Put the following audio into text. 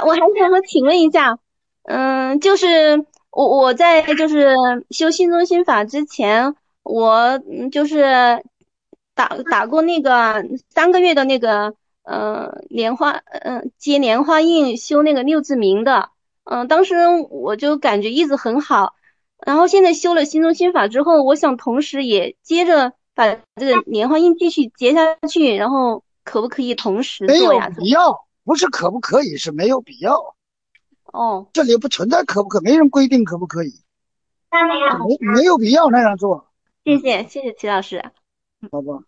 我还想请问一下，就是我在就是修心中心法之前，我就是打过那个3个月的那个莲花接莲花印修那个六字明的，当时我就感觉一直很好，然后现在修了心中心法之后，我想同时也接着把这个莲花印继续结下去，然后可不可以同时没有做呀？ 必要，不是可不可以，是没有必要。 哦。 这里不存在可不可，没人规定可不可以， 哦， 没有必要那样做， 谢谢齐老师。 好吧？